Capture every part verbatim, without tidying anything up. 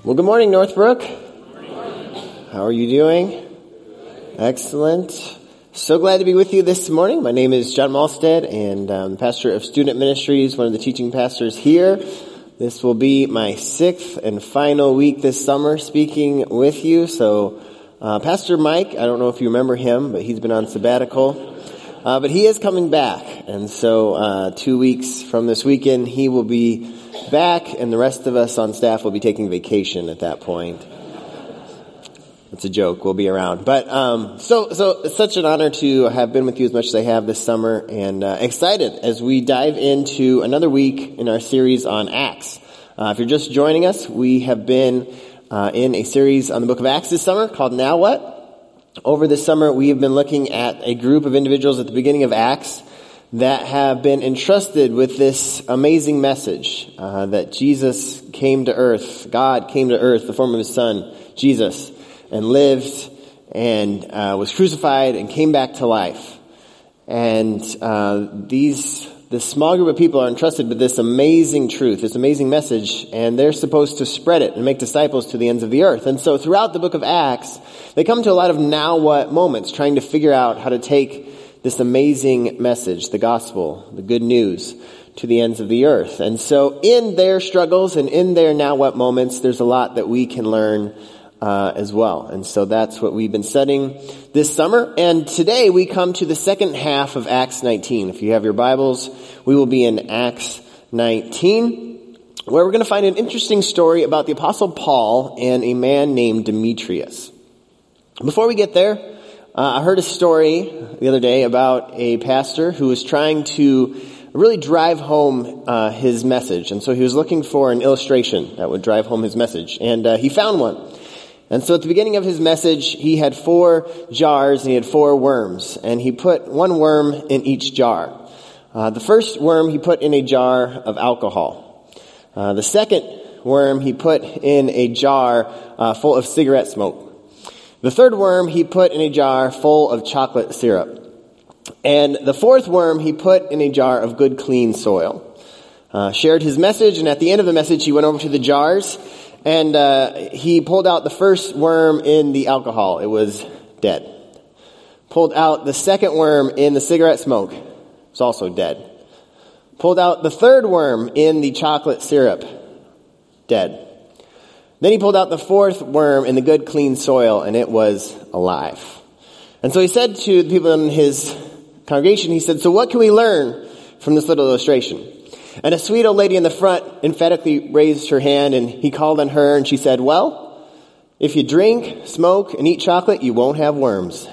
Well, good morning, Northbrook. How are you doing? Excellent. So glad to be with you this morning. My name is John Malstead, and I'm the pastor of Student Ministries, one of the teaching pastors here. This will be my sixth and final week this summer speaking with you. So, uh, Pastor Mike, I don't know if you remember him, but he's been on sabbatical. Uh, but he is coming back. And so, uh, two weeks from this weekend, he will be back, and the rest of us on staff will be taking vacation at that point. It's a joke. We'll be around. But, um, so, so it's such an honor to have been with you as much as I have this summer, and, uh, excited as we dive into another week in our series on Acts. Uh, if you're just joining us, we have been, uh, in a series on the book of Acts this summer called Now What? Over this summer, we have been looking at a group of individuals at the beginning of Acts that have been entrusted with this amazing message, uh, that Jesus came to earth, God came to earth, the form of his son, Jesus, and lived and uh, was crucified and came back to life. And uh, these this small group of people are entrusted with this amazing truth, this amazing message, and they're supposed to spread it and make disciples to the ends of the earth. And so throughout the book of Acts, they come to a lot of now what moments, trying to figure out how to take this amazing message, the gospel, the good news, to the ends of the earth. And so in their struggles and in their now what moments, there's a lot that we can learn uh, as well. And so that's what we've been studying this summer. And today we come to the second half of Acts nineteen. If you have your Bibles, we will be in Acts nineteen, where we're going to find an interesting story about the Apostle Paul and a man named Demetrius. Before we get there, uh, I heard a story the other day about a pastor who was trying to really drive home uh, his message. And so he was looking for an illustration that would drive home his message. And uh, he found one. And so at the beginning of his message, he had four jars and he had four worms. And he put one worm in each jar. Uh, the first worm he put in a jar of alcohol. Uh, the second worm he put in a jar uh, full of cigarette smoke. The third worm he put in a jar full of chocolate syrup. And the fourth worm he put in a jar of good, clean soil. Uh, shared his message, and at the end of the message he went over to the jars, and uh, he pulled out the first worm in the alcohol. It was dead. Pulled out the second worm in the cigarette smoke. It was also dead. Pulled out the third worm in the chocolate syrup. Dead. Then he pulled out the fourth worm in the good, clean soil, and it was alive. And so he said to the people in his congregation, he said, so what can we learn from this little illustration? And a sweet old lady in the front emphatically raised her hand, and he called on her, and she said, well, if you drink, smoke, and eat chocolate, you won't have worms.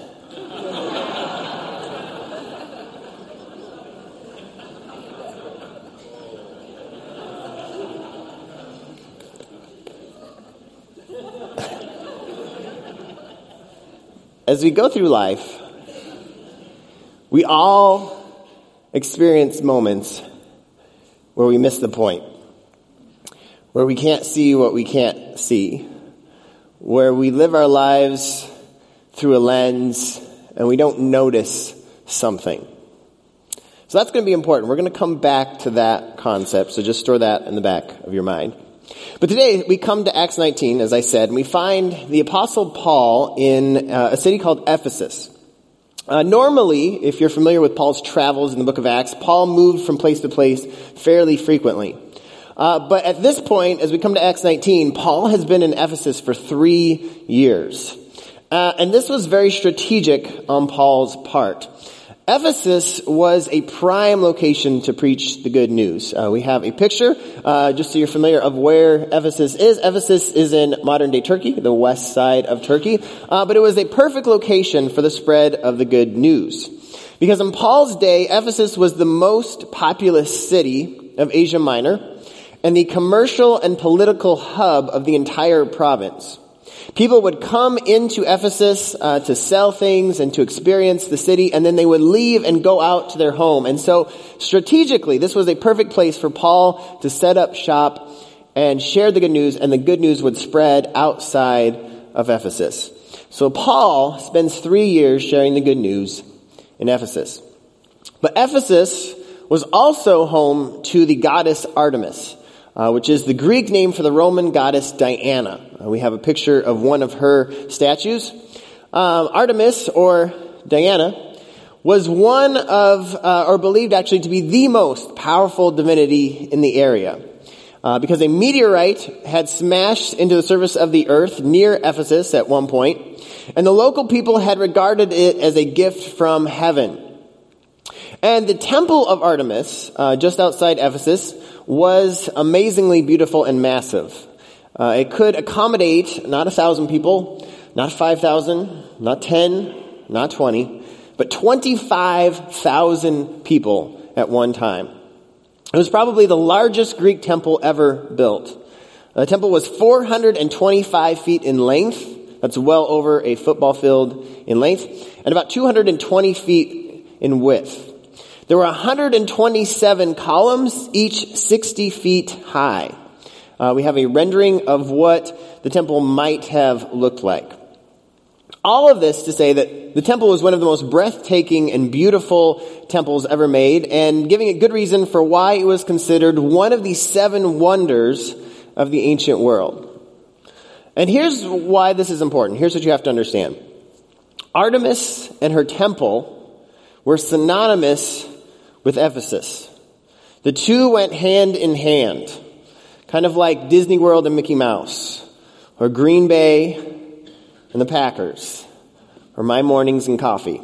As we go through life, we all experience moments where we miss the point, where we can't see what we can't see, where we live our lives through a lens and we don't notice something. So that's going to be important. We're going to come back to that concept, so just store that in the back of your mind. But today we come to Acts nineteen, as I said, and we find the Apostle Paul in uh, a city called Ephesus. Uh, normally, if you're familiar with Paul's travels in the book of Acts, Paul moved from place to place fairly frequently. Uh, but at this point, as we come to Acts nineteen, Paul has been in Ephesus for three years. Uh, and this was very strategic on Paul's part. Ephesus was a prime location to preach the good news. Uh, we have a picture, uh, just so you're familiar of where Ephesus is. Ephesus is in modern-day Turkey, the west side of Turkey. Uh, but it was a perfect location for the spread of the good news. Because in Paul's day, Ephesus was the most populous city of Asia Minor and the commercial and political hub of the entire province. People would come into Ephesus uh, to sell things and to experience the city, and then they would leave and go out to their home. And so strategically, this was a perfect place for Paul to set up shop and share the good news, and the good news would spread outside of Ephesus. So Paul spends three years sharing the good news in Ephesus. But Ephesus was also home to the goddess Artemis. uh, which is the Greek name for the Roman goddess Diana. Uh, we have a picture of one of her statues. Um, Artemis, or Diana, was one of, uh, or believed actually to be the most powerful divinity in the area. Uh, because a meteorite had smashed into the surface of the earth near Ephesus at one point, and the local people had regarded it as a gift from heaven. And the temple of Artemis, uh, just outside Ephesus, was amazingly beautiful and massive. Uh, it could accommodate not a thousand people, not five thousand, not ten, not twenty, but twenty-five thousand people at one time. It was probably the largest Greek temple ever built. The temple was four hundred twenty-five feet in length. That's well over a football field in length, and about two hundred twenty feet in width. There were one hundred twenty-seven columns, each sixty feet high. Uh, we have a rendering of what the temple might have looked like. All of this to say that the temple was one of the most breathtaking and beautiful temples ever made, and giving a good reason for why it was considered one of the seven wonders of the ancient world. And here's why this is important. Here's what you have to understand. Artemis and her temple were synonymous with Ephesus. The two went hand in hand, kind of like Disney World and Mickey Mouse, or Green Bay and the Packers, or my mornings and coffee.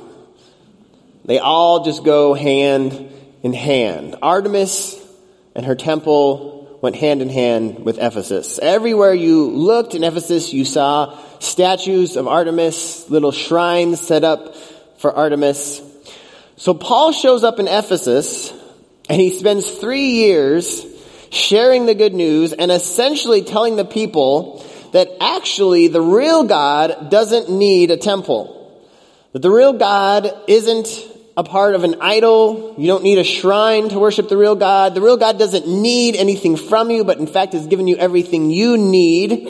They all just go hand in hand. Artemis and her temple went hand in hand with Ephesus. Everywhere you looked in Ephesus, you saw statues of Artemis, little shrines set up for Artemis. So Paul shows up in Ephesus, and he spends three years sharing the good news and essentially telling the people that actually the real God doesn't need a temple. That the real God isn't a part of an idol. You don't need a shrine to worship the real God. The real God doesn't need anything from you, but in fact has given you everything you need.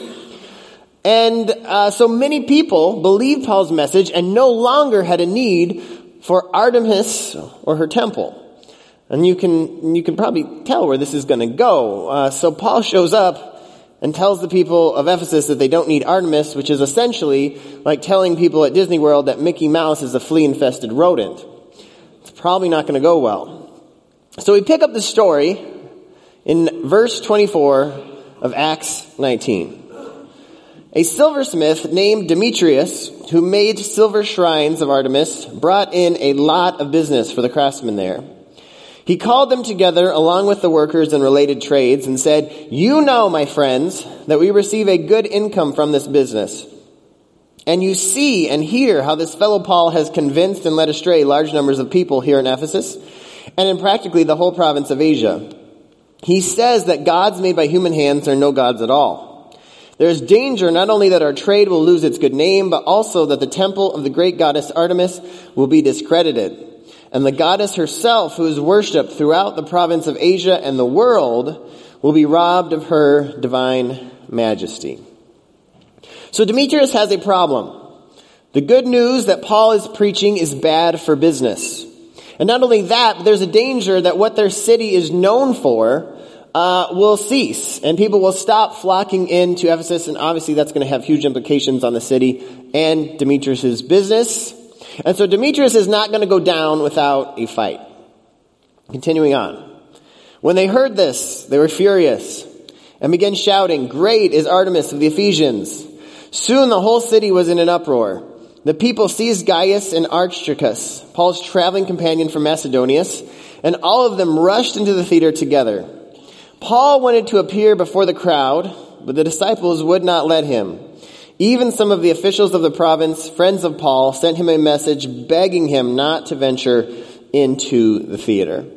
And uh, so many people believed Paul's message and no longer had a need for Artemis or her temple. And you can you can probably tell where this is going to go. Uh, so Paul shows up and tells the people of Ephesus that they don't need Artemis, which is essentially like telling people at Disney World that Mickey Mouse is a flea-infested rodent. It's probably not going to go well. So we pick up the story in verse twenty-four of Acts nineteen. A silversmith named Demetrius, who made silver shrines of Artemis, brought in a lot of business for the craftsmen there. He called them together along with the workers in related trades and said, "You know, my friends, that we receive a good income from this business. And you see and hear how this fellow Paul has convinced and led astray large numbers of people here in Ephesus and in practically the whole province of Asia. He says that gods made by human hands are no gods at all. There is danger not only that our trade will lose its good name, but also that the temple of the great goddess Artemis will be discredited. And the goddess herself, who is worshipped throughout the province of Asia and the world, will be robbed of her divine majesty." So Demetrius has a problem. The good news that Paul is preaching is bad for business. And not only that, but there's a danger that what their city is known for uh, will cease. And people will stop flocking into Ephesus. And obviously that's going to have huge implications on the city and Demetrius' business. And so Demetrius is not going to go down without a fight. Continuing on. When they heard this, they were furious and began shouting, "Great is Artemis of the Ephesians." Soon the whole city was in an uproar. The people seized Gaius and Aristarchus, Paul's traveling companion from Macedonia, and all of them rushed into the theater together. Paul wanted to appear before the crowd, but the disciples would not let him. Even some of the officials of the province, friends of Paul, sent him a message begging him not to venture into the theater.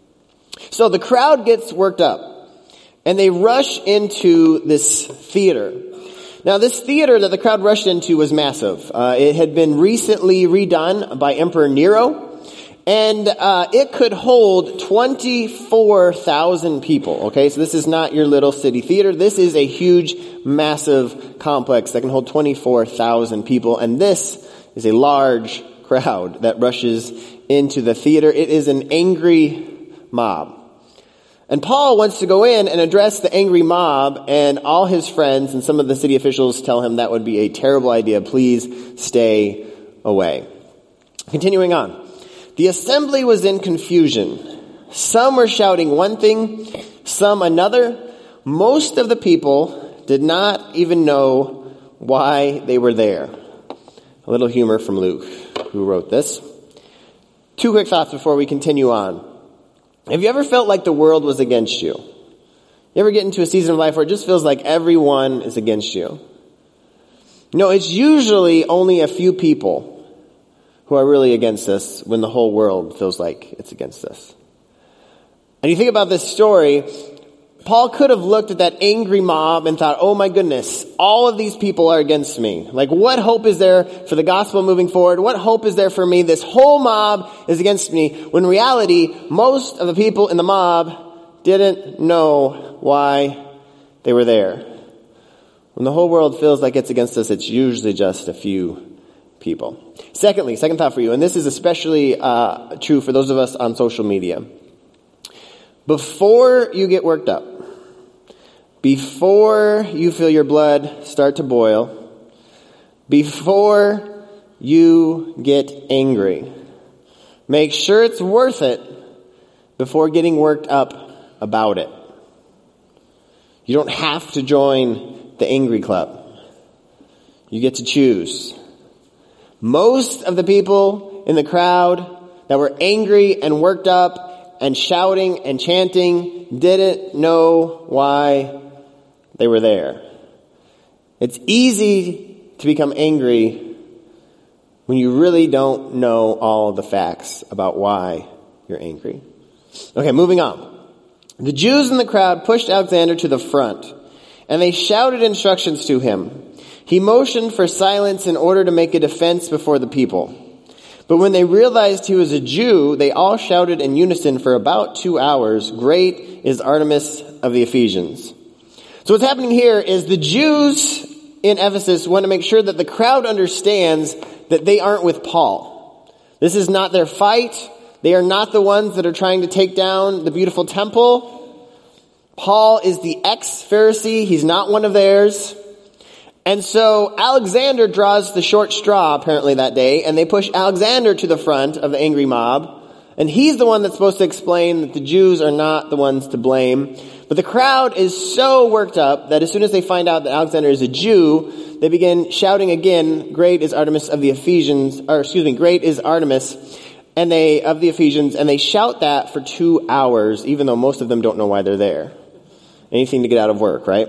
So the crowd gets worked up, and they rush into this theater. Now, this theater that the crowd rushed into was massive. Uh, it had been recently redone by Emperor Nero, and uh, it could hold twenty-four thousand people. Okay, so this is not your little city theater. This is a huge, massive complex that can hold twenty-four thousand people, and this is a large crowd that rushes into the theater. It is an angry mob. And Paul wants to go in and address the angry mob, and all his friends and some of the city officials tell him that would be a terrible idea. Please stay away. Continuing on. The assembly was in confusion. Some were shouting one thing, some another. Most of the people did not even know why they were there. A little humor from Luke, who wrote this. Two quick thoughts before we continue on. Have you ever felt like the world was against you? You ever get into a season of life where it just feels like everyone is against you? No, it's usually only a few people who are really against us when the whole world feels like it's against us. And you think about this story, Paul could have looked at that angry mob and thought, oh my goodness, all of these people are against me. Like, what hope is there for the gospel moving forward? What hope is there for me? This whole mob is against me. When in reality, most of the people in the mob didn't know why they were there. When the whole world feels like it's against us, it's usually just a few people. Secondly, second thought for you, and this is especially uh, true for those of us on social media. Before you get worked up, before you feel your blood start to boil, before you get angry, make sure it's worth it before getting worked up about it. You don't have to join the angry club. You get to choose. Most of the people in the crowd that were angry and worked up and shouting and chanting didn't know why they were there. It's easy to become angry when you really don't know all the facts about why you're angry. Okay, moving on. The Jews in the crowd pushed Alexander to the front, and they shouted instructions to him. He motioned for silence in order to make a defense before the people. But when they realized he was a Jew, they all shouted in unison for about two hours, "Great is Artemis of the Ephesians." So what's happening here is the Jews in Ephesus want to make sure that the crowd understands that they aren't with Paul. This is not their fight. They are not the ones that are trying to take down the beautiful temple. Paul is the ex-Pharisee. He's not one of theirs. And so Alexander draws the short straw apparently that day, and they push Alexander to the front of the angry mob. And he's the one that's supposed to explain that the Jews are not the ones to blame. But the crowd is so worked up that as soon as they find out that Alexander is a Jew, they begin shouting again, "Great is Artemis of the Ephesians," or excuse me, "Great is Artemis," and they, of the Ephesians, and they shout that for two hours, even though most of them don't know why they're there. Anything to get out of work, right?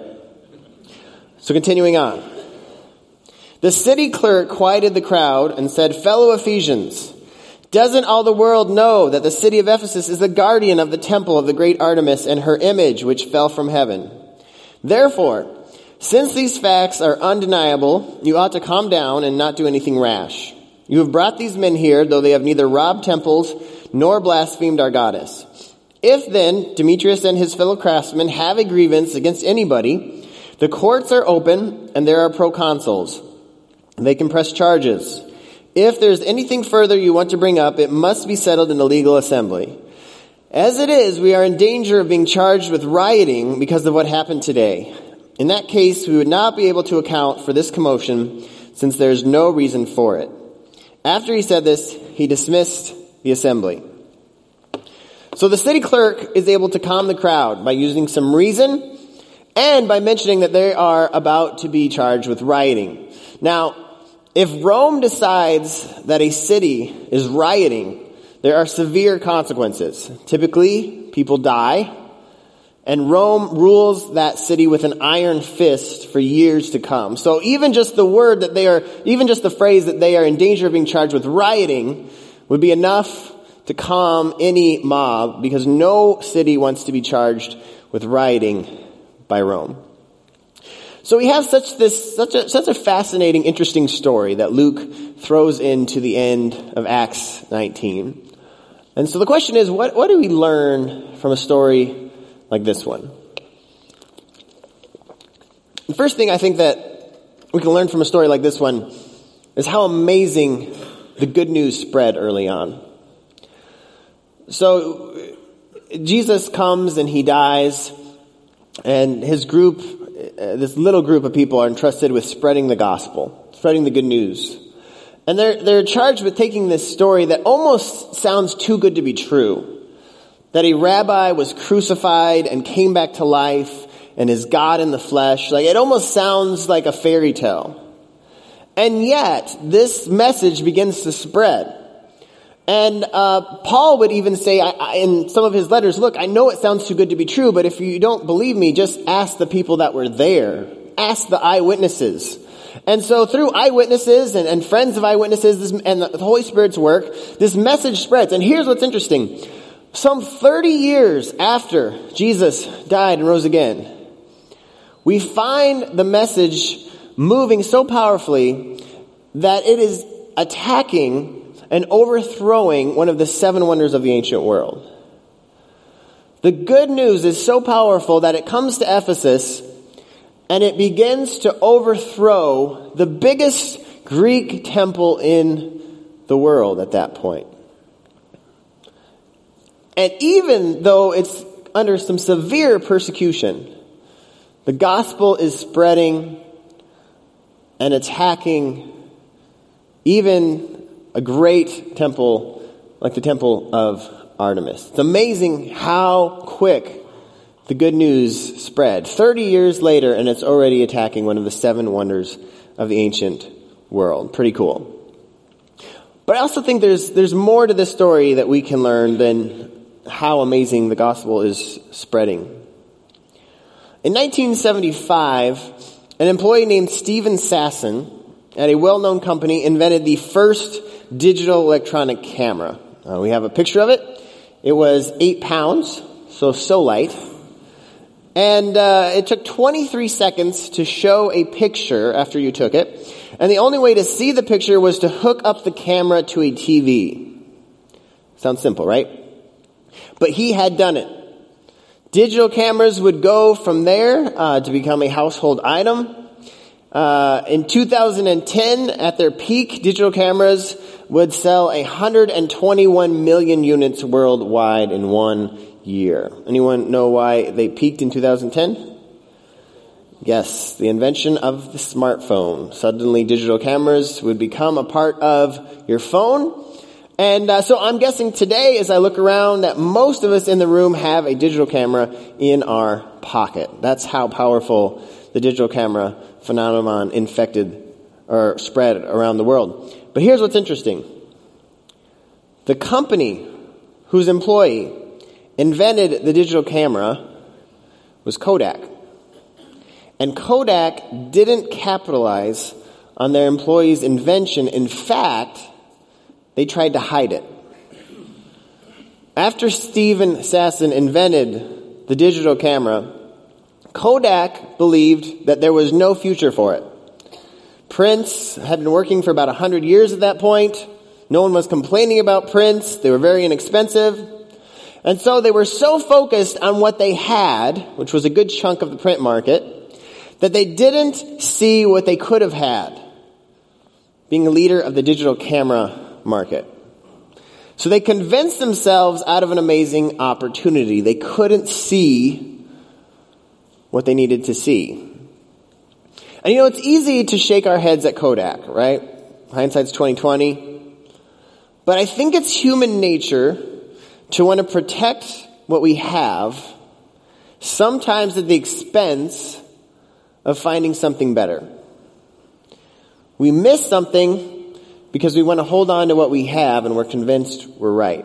So continuing on. The city clerk quieted the crowd and said, "Fellow Ephesians, doesn't all the world know that the city of Ephesus is the guardian of the temple of the great Artemis and her image which fell from heaven? Therefore, since these facts are undeniable, you ought to calm down and not do anything rash. You have brought these men here, though they have neither robbed temples nor blasphemed our goddess. If then Demetrius and his fellow craftsmen have a grievance against anybody, the courts are open and there are proconsuls. They can press charges. If there's anything further you want to bring up, it must be settled in the legal assembly. As it is, we are in danger of being charged with rioting because of what happened today. In that case, we would not be able to account for this commotion since there is no reason for it." After he said this, he dismissed the assembly. So the city clerk is able to calm the crowd by using some reason and by mentioning that they are about to be charged with rioting. Now, if Rome decides that a city is rioting, there are severe consequences. Typically, people die, and Rome rules that city with an iron fist for years to come. So even just the word that they are, even just the phrase that they are in danger of being charged with rioting would be enough to calm any mob, because no city wants to be charged with rioting by Rome. So we have such this, such a, such a fascinating, interesting story that Luke throws into the end of Acts nineteen. And so the question is, what, what do we learn from a story like this one? The first thing I think that we can learn from a story like this one is how amazing the good news spread early on. So Jesus comes and he dies, and his group, this little group of people, are entrusted with spreading the gospel, spreading the good news. And they're, they're charged with taking this story that almost sounds too good to be true. That a rabbi was crucified and came back to life and is God in the flesh. Like, it almost sounds like a fairy tale. And yet, this message begins to spread. And uh Paul would even say I, I, in some of his letters, look, I know it sounds too good to be true, but if you don't believe me, just ask the people that were there. Ask the eyewitnesses. And so through eyewitnesses and, and friends of eyewitnesses this, and the Holy Spirit's work, this message spreads. And here's what's interesting. Some thirty years after Jesus died and rose again, we find the message moving so powerfully that it is attacking and overthrowing one of the seven wonders of the ancient world. The good news is so powerful that it comes to Ephesus and it begins to overthrow the biggest Greek temple in the world at that point. And even though it's under some severe persecution, the gospel is spreading and attacking even a great temple like the temple of Artemis. It's amazing how quick the good news spread. thirty years later, and it's already attacking one of the seven wonders of the ancient world. Pretty cool. But I also think there's there's more to this story that we can learn than how amazing the gospel is spreading. In nineteen seventy-five, an employee named Stephen Sasson at a well-known company invented the first digital electronic camera. Uh, we have a picture of it. It was eight pounds, so so light. And uh, it took twenty-three seconds to show a picture after you took it. And the only way to see the picture was to hook up the camera to a T V. Sounds simple, right? But he had done it. Digital cameras would go from there uh, to become a household item. Uh, in two thousand ten, at their peak, digital cameras would sell one hundred twenty-one million units worldwide in one year. Anyone know why they peaked in two thousand ten? Yes, the invention of the smartphone. Suddenly, digital cameras would become a part of your phone. And uh, so I'm guessing today, as I look around, that most of us in the room have a digital camera in our pocket. That's how powerful the digital camera phenomenon infected or spread around the world. But here's what's interesting. The company whose employee invented the digital camera was Kodak. And Kodak didn't capitalize on their employee's invention. In fact, they tried to hide it. After Stephen Sasson invented the digital camera, Kodak believed that there was no future for it. Prints had been working for about one hundred years at that point. No one was complaining about prints. They were very inexpensive. And so they were so focused on what they had, which was a good chunk of the print market, that they didn't see what they could have had, being a leader of the digital camera market. So they convinced themselves out of an amazing opportunity. They couldn't see what they needed to see. And you know, it's easy to shake our heads at Kodak, right? Hindsight's twenty twenty. But I think it's human nature to want to protect what we have, sometimes at the expense of finding something better. We miss something because we want to hold on to what we have and we're convinced we're right.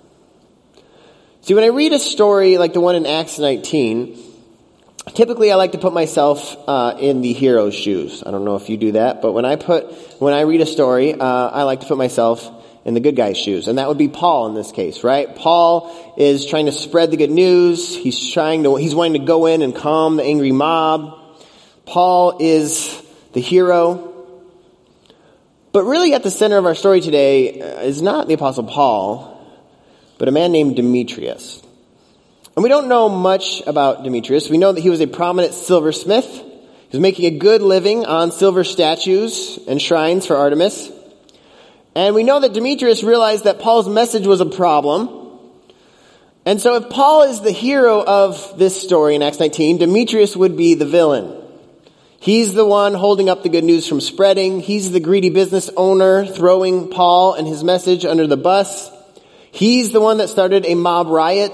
See, when I read a story like the one in Acts nineteen, typically I like to put myself uh, in the hero's shoes. I don't know if you do that, but when I put when I read a story, uh, I like to put myself in the good guy's shoes. And that would be Paul in this case, right? Paul is trying to spread the good news. He's trying to, he's wanting to go in and calm the angry mob. Paul is the hero. But really at the center of our story today is not the Apostle Paul, but a man named Demetrius. And we don't know much about Demetrius. We know that he was a prominent silversmith. He was making a good living on silver statues and shrines for Artemis. And we know that Demetrius realized that Paul's message was a problem. And so if Paul is the hero of this story in Acts nineteen, Demetrius would be the villain. He's the one holding up the good news from spreading. He's the greedy business owner throwing Paul and his message under the bus. He's the one that started a mob riot.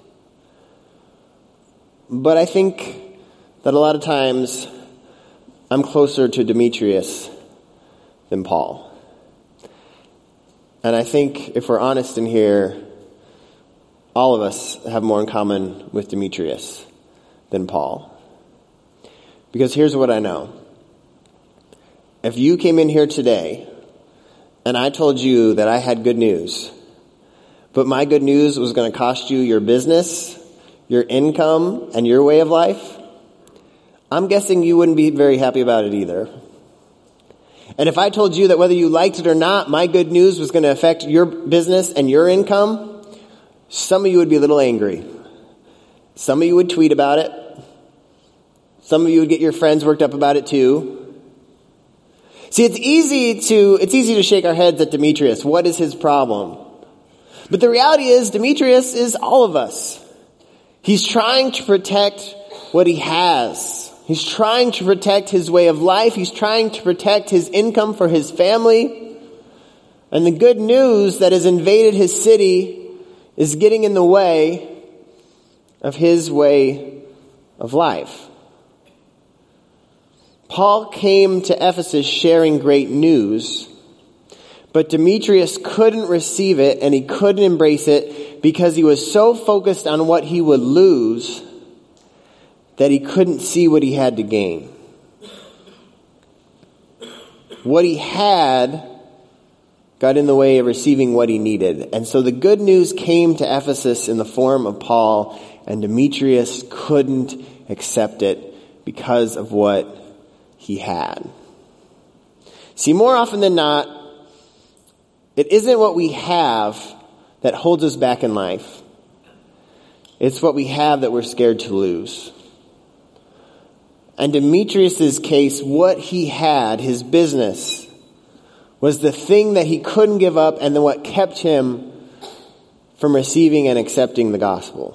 But I think that a lot of times I'm closer to Demetrius than Paul. And I think if we're honest in here, all of us have more in common with Demetrius than Paul. Because here's what I know. If you came in here today and I told you that I had good news, but my good news was going to cost you your business, your income, and your way of life, I'm guessing you wouldn't be very happy about it either. And if I told you that whether you liked it or not, my good news was going to affect your business and your income, some of you would be a little angry. Some of you would tweet about it. Some of you would get your friends worked up about it too. See, it's easy to, it's easy to shake our heads at Demetrius. What is his problem? But the reality is, Demetrius is all of us. He's trying to protect what he has. He's trying to protect his way of life. He's trying to protect his income for his family. And the good news that has invaded his city is getting in the way of his way of life. Paul came to Ephesus sharing great news, but Demetrius couldn't receive it and he couldn't embrace it because he was so focused on what he would lose that he couldn't see what he had to gain. What he had got in the way of receiving what he needed. And so the good news came to Ephesus in the form of Paul, and Demetrius couldn't accept it because of what he had. See, more often than not, it isn't what we have that holds us back in life. It's what we have that we're scared to lose. And Demetrius's case, what he had, his business, was the thing that he couldn't give up and then what kept him from receiving and accepting the gospel.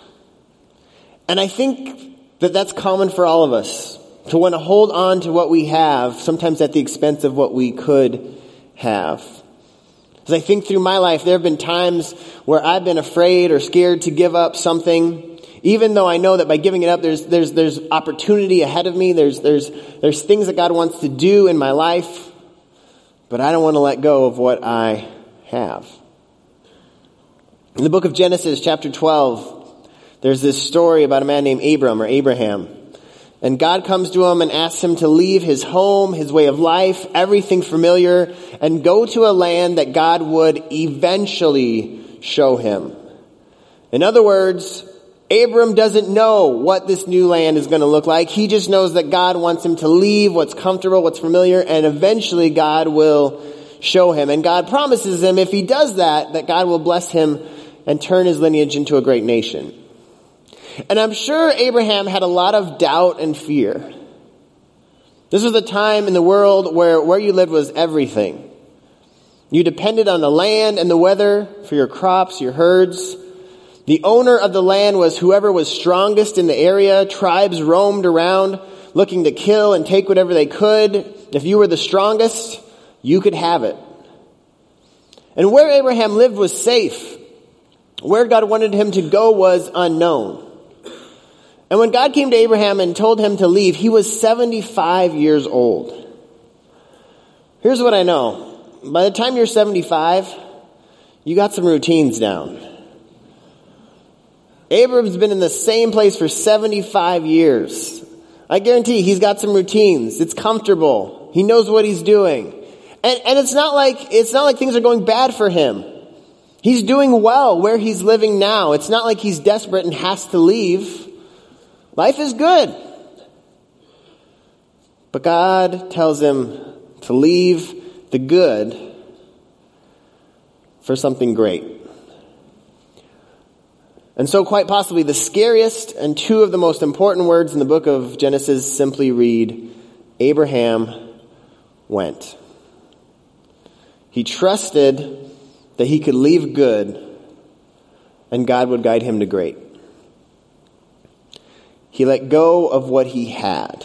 And I think that that's common for all of us, to want to hold on to what we have, sometimes at the expense of what we could have. As I think through my life, there have been times where I've been afraid or scared to give up something, even though I know that by giving it up, there's there's there's opportunity ahead of me. There's there's there's things that God wants to do in my life. But I don't want to let go of what I have. In the book of Genesis, chapter twelve, there's this story about a man named Abram or Abraham. And God comes to him and asks him to leave his home, his way of life, everything familiar, and go to a land that God would eventually show him. In other words, Abram doesn't know what this new land is going to look like. He just knows that God wants him to leave what's comfortable, what's familiar, and eventually God will show him. And God promises him if he does that, that God will bless him and turn his lineage into a great nation. And I'm sure Abraham had a lot of doubt and fear. This was a time in the world where where you lived was everything. You depended on the land and the weather for your crops, your herds. The owner of the land was whoever was strongest in the area. Tribes roamed around looking to kill and take whatever they could. If you were the strongest, you could have it. And where Abraham lived was safe. Where God wanted him to go was unknown. And when God came to Abraham and told him to leave, he was seventy-five years old. Here's what I know. By the time you're seventy-five, you got some routines down. Abram's been in the same place for seventy-five years. I guarantee he's got some routines. It's comfortable. He knows what he's doing. And, and it's not like, it's not like things are going bad for him. He's doing well where he's living now. It's not like he's desperate and has to leave. Life is good. But God tells him to leave the good for something great. And so quite possibly the scariest and two of the most important words in the book of Genesis simply read, Abraham went. He trusted that he could leave good and God would guide him to great. He let go of what he had.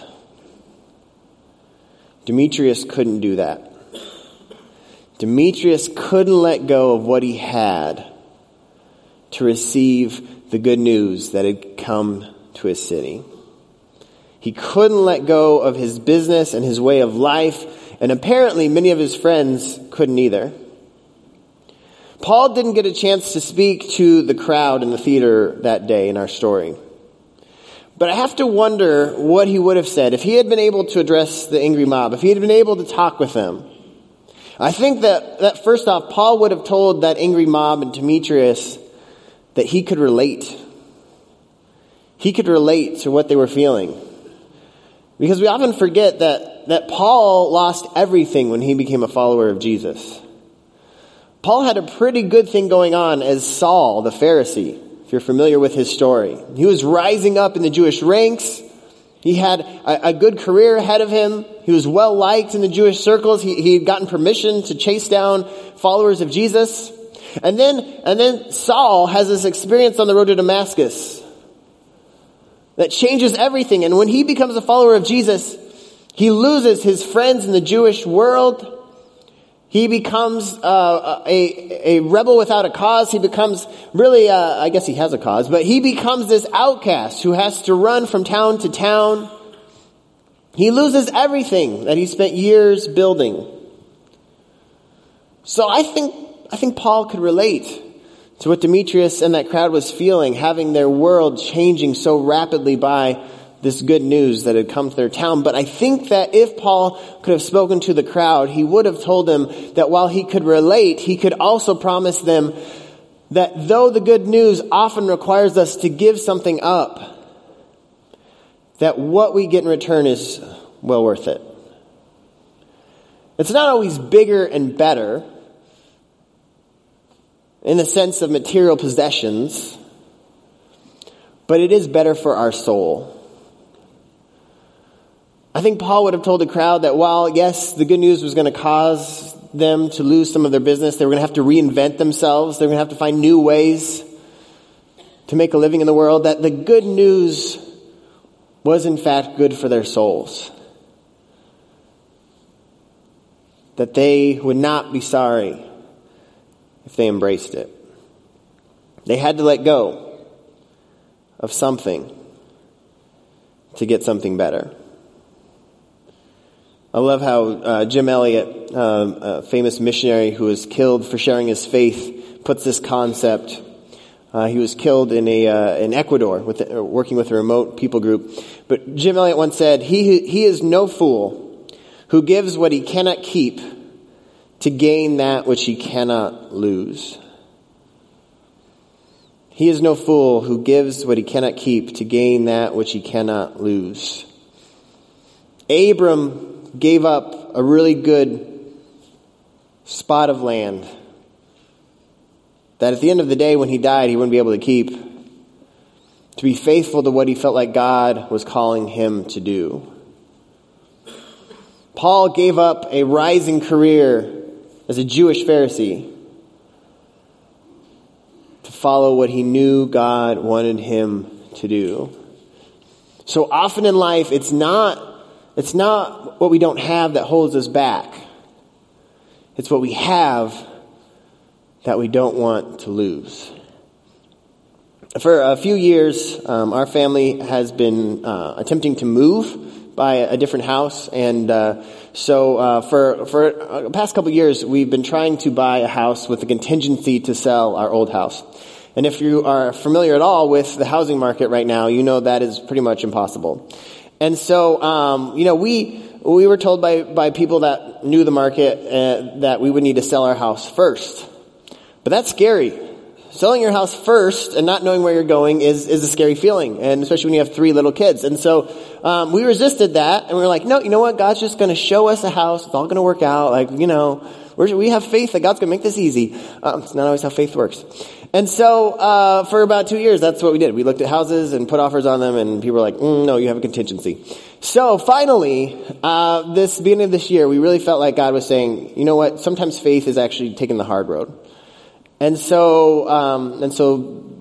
Demetrius couldn't do that. Demetrius couldn't let go of what he had to receive the good news that had come to his city. He couldn't let go of his business and his way of life, and apparently many of his friends couldn't either. Paul didn't get a chance to speak to the crowd in the theater that day in our story. But I have to wonder what he would have said if he had been able to address the angry mob, if he had been able to talk with them. I think that, that first off, Paul would have told that angry mob and Demetrius that he could relate. He could relate to what they were feeling. Because we often forget that, that Paul lost everything when he became a follower of Jesus. Paul had a pretty good thing going on as Saul, the Pharisee, if you're familiar with his story. He was rising up in the Jewish ranks. He had a, a good career ahead of him. He was well liked in the Jewish circles. He, he had gotten permission to chase down followers of Jesus. And then, and then Saul has this experience on the road to Damascus that changes everything. And when he becomes a follower of Jesus, he loses his friends in the Jewish world. He becomes uh, a, a rebel without a cause. He becomes really, uh, I guess he has a cause, but he becomes this outcast who has to run from town to town. He loses everything that he spent years building. So I think, I think Paul could relate to what Demetrius and that crowd was feeling, having their world changing so rapidly by this good news that had come to their town. But I think that if Paul could have spoken to the crowd, he would have told them that while he could relate, he could also promise them that though the good news often requires us to give something up, that what we get in return is well worth it. It's not always bigger and better in the sense of material possessions, but it is better for our soul. I think Paul would have told the crowd that while, yes, the good news was going to cause them to lose some of their business, they were going to have to reinvent themselves, they were going to have to find new ways to make a living in the world, that the good news was in fact good for their souls. That they would not be sorry if they embraced it. They had to let go of something to get something better. I love how uh, Jim Elliot, um, a famous missionary who was killed for sharing his faith, puts this concept. Uh, he was killed in a uh, in Ecuador, with uh, working with a remote people group. But Jim Elliot once said, "He he is no fool who gives what he cannot keep to gain that which he cannot lose." He is no fool who gives what he cannot keep to gain that which he cannot lose. Abram gave up a really good spot of land that at the end of the day when he died he wouldn't be able to keep, to be faithful to what he felt like God was calling him to do. Paul gave up a rising career as a Jewish Pharisee to follow what he knew God wanted him to do. So often in life, it's not It's not what we don't have that holds us back. It's what we have that we don't want to lose. For a few years, um, our family has been uh, attempting to move, buy a different house, and uh, so uh, for for the past couple of years, we've been trying to buy a house with a contingency to sell our old house. And if you are familiar at all with the housing market right now, you know that is pretty much impossible. And so, um, you know, we we were told by, by people that knew the market uh, that we would need to sell our house first. But that's scary. Selling your house first and not knowing where you're going is, is a scary feeling, and especially when you have three little kids. And so um, we resisted that, and we were like, no, you know what? God's just going to show us a house. It's all going to work out. Like, you know, we're, we have faith that God's going to make this easy. Um, it's not always how faith works. And so uh for about two years, that's what we did. We looked at houses and put offers on them, and people were like, mm, no, you have a contingency. So finally, uh this beginning of this year, we really felt like God was saying, you know what? Sometimes faith is actually taking the hard road. And so, um, and so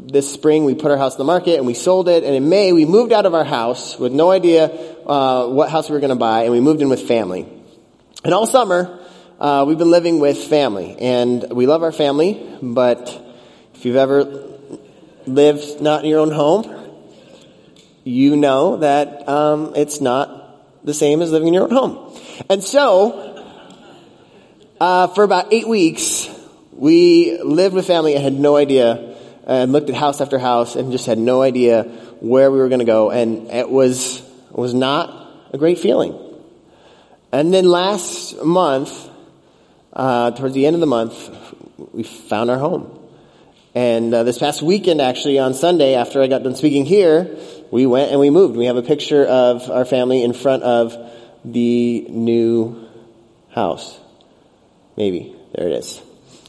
this spring we put our house on the market and we sold it. And in May we moved out of our house with no idea uh, what house we were going to buy, and we moved in with family. And all summer uh, we've been living with family, and we love our family. But if you've ever lived not in your own home, you know that um, it's not the same as living in your own home. And so, uh, for about eight weeks, we lived with family and had no idea, and looked at house after house and just had no idea where we were going to go. And it was, it was not a great feeling. And then last month, uh, towards the end of the month, we found our home. And uh, this past weekend, actually, on Sunday, after I got done speaking here, we went and we moved. We have a picture of our family in front of the new house. Maybe. There it is.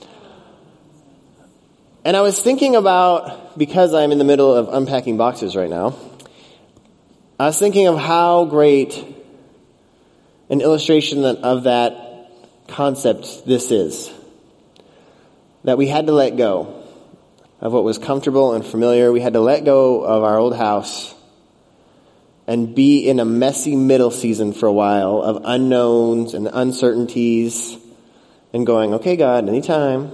And I was thinking about, because I'm in the middle of unpacking boxes right now, I was thinking of how great an illustration of that concept this is. That we had to let go of what was comfortable and familiar. We had to let go of our old house and be in a messy middle season for a while of unknowns and uncertainties, and going, okay, God, anytime,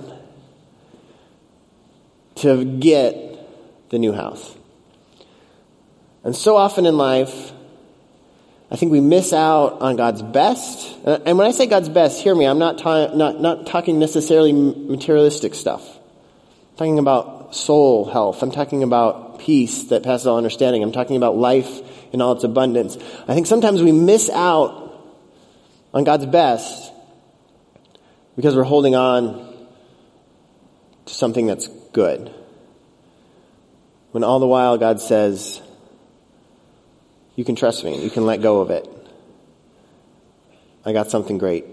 to get the new house. And so often in life, I think we miss out on God's best. And when I say God's best, hear me, I'm not ta- not not talking necessarily materialistic stuff. I'm talking about soul health. I'm talking about peace that passes all understanding. I'm talking about life in all its abundance. I think sometimes we miss out on God's best because we're holding on to something that's good. When all the while God says, you can trust me. You can let go of it. I got something great.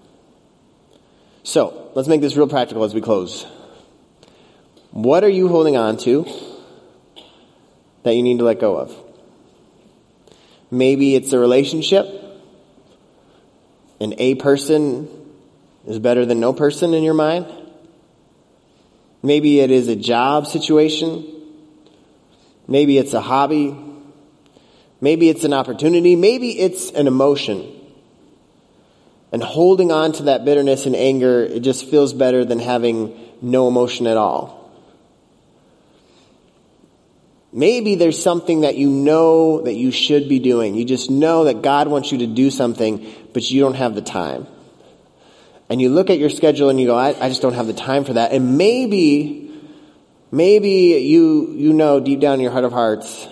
So, let's make this real practical as we close. What are you holding on to that you need to let go of? Maybe it's a relationship, and a person is better than no person in your mind. Maybe it is a job situation. Maybe it's a hobby. Maybe it's an opportunity. Maybe it's an emotion. And holding on to that bitterness and anger, it just feels better than having no emotion at all. Maybe there's something that you know that you should be doing. You just know that God wants you to do something, but you don't have the time. And you look at your schedule and you go, I, I just don't have the time for that. And maybe, maybe you, you know deep down in your heart of hearts,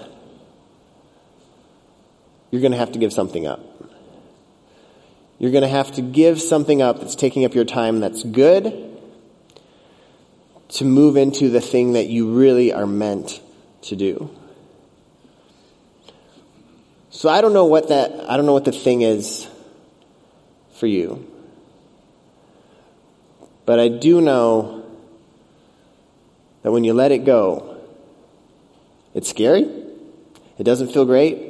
you're going to have to give something up. You're going to have to give something up that's taking up your time that's good to move into the thing that you really are meant to do. So I don't know what that, I don't know what the thing is for you. But I do know that when you let it go, it's scary. It doesn't feel great.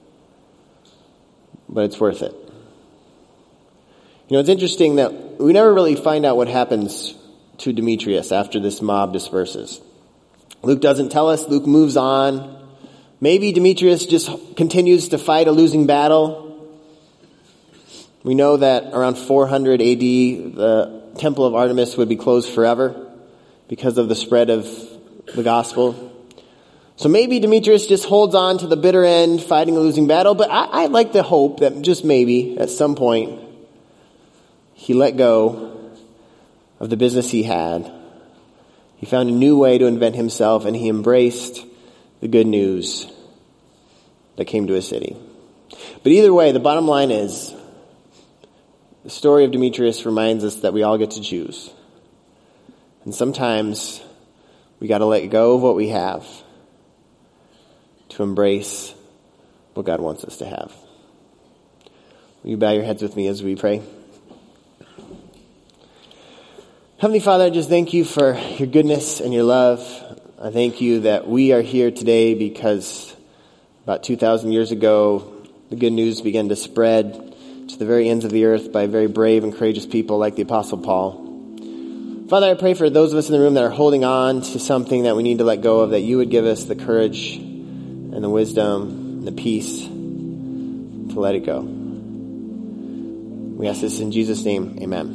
But it's worth it. You know, it's interesting that we never really find out what happens to Demetrius after this mob disperses. Luke doesn't tell us. Luke moves on. Maybe Demetrius just continues to fight a losing battle. We know that around four hundred A D, the Temple of Artemis would be closed forever because of the spread of the gospel. So maybe Demetrius just holds on to the bitter end, fighting a losing battle. But I, I'd like to hope that just maybe, at some point, he let go of the business he had. He found a new way to invent himself, and he embraced the good news that came to his city. But either way, the bottom line is, the story of Demetrius reminds us that we all get to choose. And sometimes we got to let go of what we have to embrace what God wants us to have. Will you bow your heads with me as we pray? Heavenly Father, I just thank you for your goodness and your love. I thank you that we are here today because about two thousand years ago, the good news began to spread to the very ends of the earth by very brave and courageous people like the Apostle Paul. Father, I pray for those of us in the room that are holding on to something that we need to let go of, that you would give us the courage and the wisdom and the peace to let it go. We ask this in Jesus' name,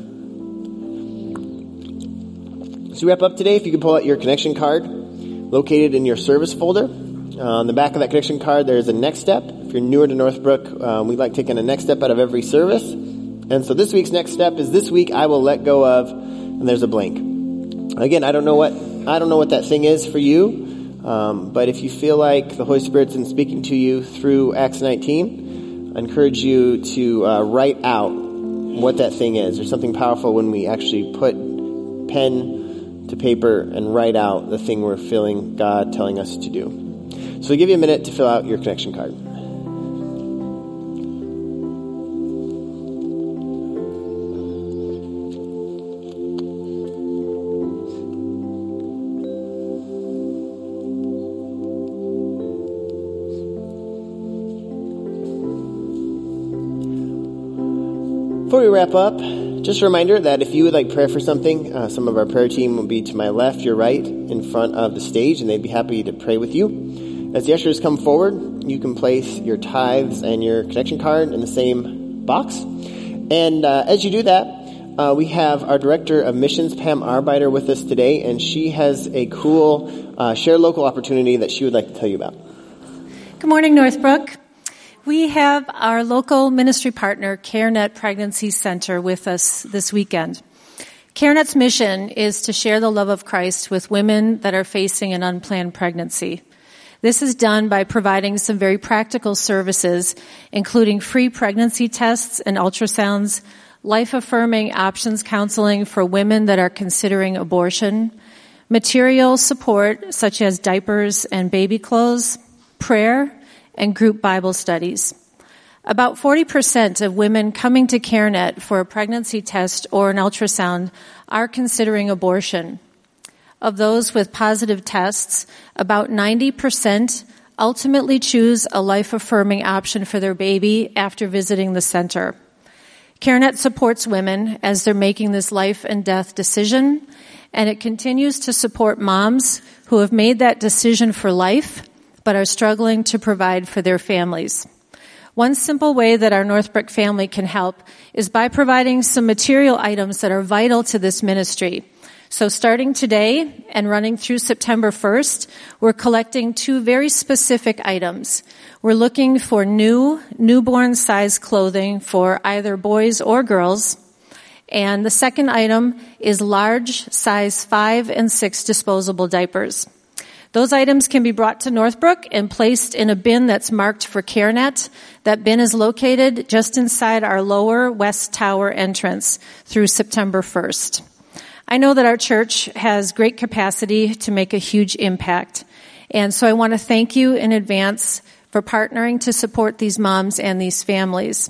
amen. As we wrap up today, if you could pull out your connection card located in your service folder. Uh, on the back of that connection card, there's a next step. If you're newer to Northbrook, um, we like taking a next step out of every service. And so this week's next step is this week I will let go of, and there's a blank. Again, I don't know what I don't know what that thing is for you, um, but if you feel like the Holy Spirit's been speaking to you through Acts nineteen, I encourage you to uh, write out what that thing is. There's something powerful when we actually put pen to paper and write out the thing we're feeling God telling us to do. So I'll give you a minute to fill out your connection card. Before we wrap up, just a reminder that if you would like prayer for something, uh, some of our prayer team will be to my left, your right, in front of the stage, and they'd be happy to pray with you. As the ushers come forward, you can place your tithes and your connection card in the same box. And uh, as you do that, uh, we have our Director of Missions, Pam Arbeiter, with us today, and she has a cool uh, share local opportunity that she would like to tell you about. Good morning, Northbrook. We have our local ministry partner, CareNet Pregnancy Center, with us this weekend. CareNet's mission is to share the love of Christ with women that are facing an unplanned pregnancy. This is done by providing some very practical services, including free pregnancy tests and ultrasounds, life-affirming options counseling for women that are considering abortion, material support such as diapers and baby clothes, prayer, and group Bible studies. About forty percent of women coming to CareNet for a pregnancy test or an ultrasound are considering abortion. Of those with positive tests, about ninety percent ultimately choose a life-affirming option for their baby after visiting the center. CareNet supports women as they're making this life and death decision, and it continues to support moms who have made that decision for life but are struggling to provide for their families. One simple way that our Northbrook family can help is by providing some material items that are vital to this ministry. So starting today and running through September first, we're collecting two very specific items. We're looking for new newborn size clothing for either boys or girls. And the second item is large size five and six disposable diapers. Those items can be brought to Northbrook and placed in a bin that's marked for CareNet. That bin is located just inside our lower west tower entrance through September first. I know that our church has great capacity to make a huge impact. And so I want to thank you in advance for partnering to support these moms and these families.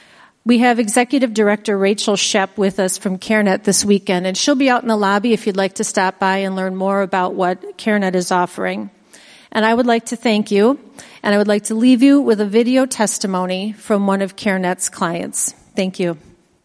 We have Executive Director Rachel Shep with us from CareNet this weekend, and she'll be out in the lobby if you'd like to stop by and learn more about what CareNet is offering. And I would like to thank you, and I would like to leave you with a video testimony from one of CareNet's clients. Thank you.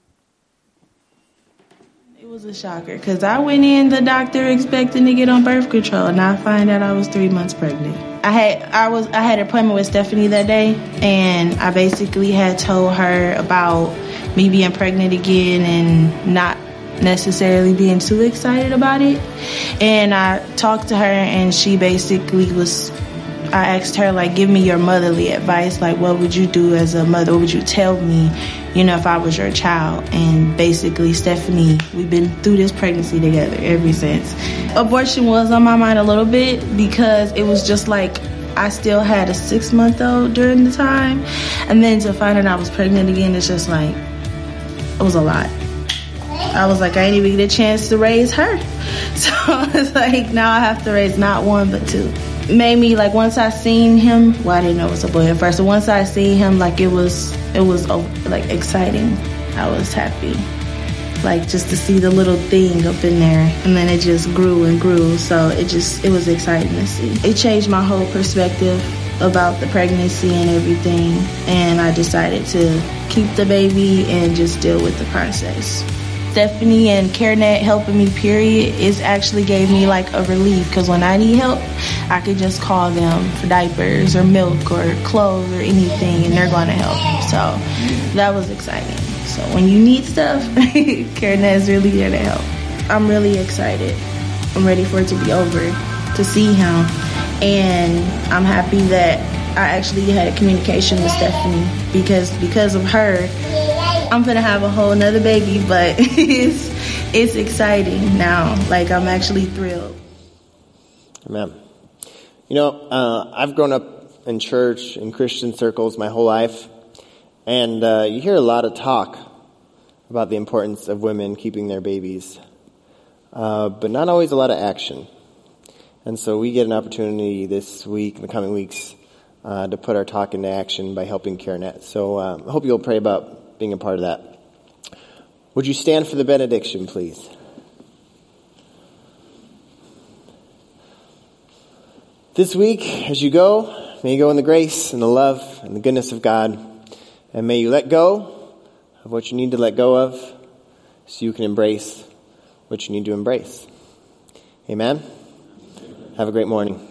It was a shocker because I went in the doctor expecting to get on birth control, and I find out I was three months pregnant. I had I was I had an appointment with Stephanie that day, and I basically had told her about me being pregnant again and not necessarily being too excited about it. And I talked to her, and she basically was, I asked her, like, give me your motherly advice. Like, what would you do as a mother? What would you tell me, you know, if I was your child? And basically, Stephanie, we've been through this pregnancy together ever since. Abortion was on my mind a little bit because it was just like I still had a six-month-old during the time. And then to find out I was pregnant again, it's just like, it was a lot. I was like, I didn't even get a chance to raise her. So it's like, now I have to raise not one, but two. Made me, like, once I seen him, well, I didn't know it was a boy at first, but once I seen him, like, it was, it was, like, exciting. I was happy. Like, just to see the little thing up in there, and then it just grew and grew, so it just, it was exciting to see. It changed my whole perspective about the pregnancy and everything, and I decided to keep the baby and just deal with the process. Stephanie and CareNet helping me, period, it actually gave me like a relief, because when I need help, I could just call them for diapers or milk or clothes or anything, and they're going to help. So that was exciting. So when you need stuff, CareNet is really there to help. I'm really excited. I'm ready for it to be over, to see him, and I'm happy that I actually had a communication with Stephanie, because because of her, I'm gonna have a whole nother baby, but it's it's exciting now. Like, I'm actually thrilled. Amen. You know, uh, I've grown up in church, in Christian circles my whole life, and uh, you hear a lot of talk about the importance of women keeping their babies, uh, but not always a lot of action. And so we get an opportunity this week, in the coming weeks, uh, to put our talk into action by helping CareNet. So um, I hope you'll pray about being a part of that. Would you stand for the benediction, please? This week, as you go, may you go in the grace and the love and the goodness of God, and may you let go of what you need to let go of so you can embrace what you need to embrace. Amen? Have a great morning.